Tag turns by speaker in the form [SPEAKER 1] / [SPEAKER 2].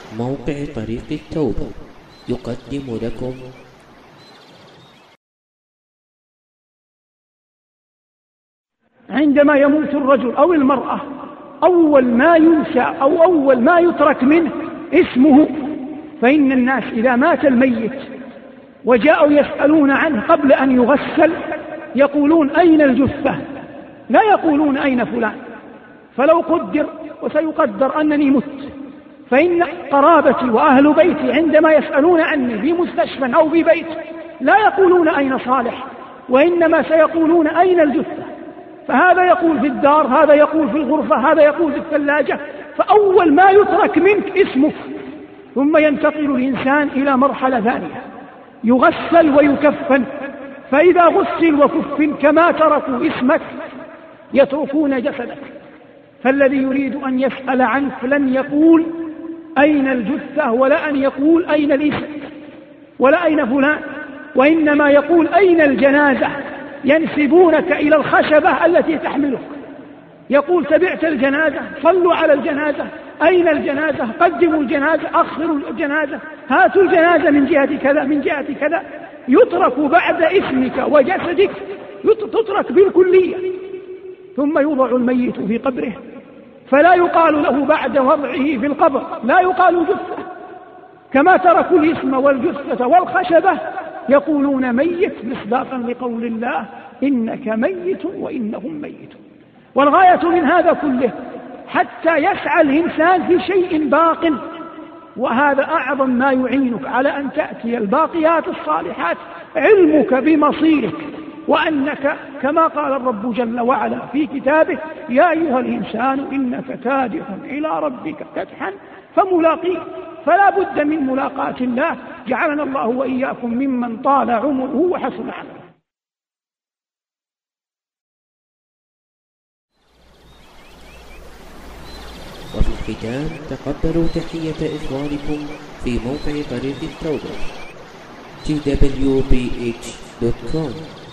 [SPEAKER 1] موقع طريق التوبة يقدم لكم
[SPEAKER 2] عندما يموت الرجل أو المرأة أول ما ينسى أو أول ما يترك منه اسمه. فإن الناس إذا مات الميت وجاءوا يسألون عنه قبل أن يغسل يقولون أين الجثة، لا يقولون أين فلان. فلو قدر وسيقدر أنني مت، فإن قرابتي وأهل بيتي عندما يسألون عني في مستشفى أو في بيت لا يقولون أين صالح، وإنما سيقولون أين الجثة. فهذا يقول في الدار، هذا يقول في الغرفة، هذا يقول في الثلاجة. فأول ما يترك منك اسمك. ثم ينتقل الإنسان إلى مرحلة ثانية، يغسل ويكفن. فإذا غسل وكفن كما تركوا اسمك يتركون جسدك. فالذي يريد أن يسأل عنك لن يقول أين الجثة، ولا أن يقول أين الاسم، ولا أين فلان، وإنما يقول أين الجنازة. ينسبونك إلى الخشبة التي تحملك. يقول تبعت الجنازة، صلوا على الجنازة، أين الجنازة، قدموا الجنازة، أخروا الجنازة، هاتوا الجنازة من جهة كذا من جهة كذا. يترك بعد اسمك وجسدك، تترك بالكلية. ثم يوضع الميت في قبره، فلا يقال له بعد وضعه في القبر، لا يقال جثة. كما تركوا الاسم والجثة والخشبة يقولون ميت مصداقا لقول الله إنك ميت وإنهم ميتون. والغاية من هذا كله حتى يسعى الإنسان في شيء باق، وهذا أعظم ما يعينك على أن تأتي الباقيات الصالحات، علمك بمصيرك، وأنك كما قال الرب جل وعلا في كتابه يا أيها الإنسان إنك كادح إلى ربك كدحا فملاقيه. فلا بد من ملاقاة الله. جعلنا الله وإياكم ممن طال عمره وحسن عمله.
[SPEAKER 1] وفي الختام تقبلوا تحية إخوانكم في موقع طريق التوبة twbh.com.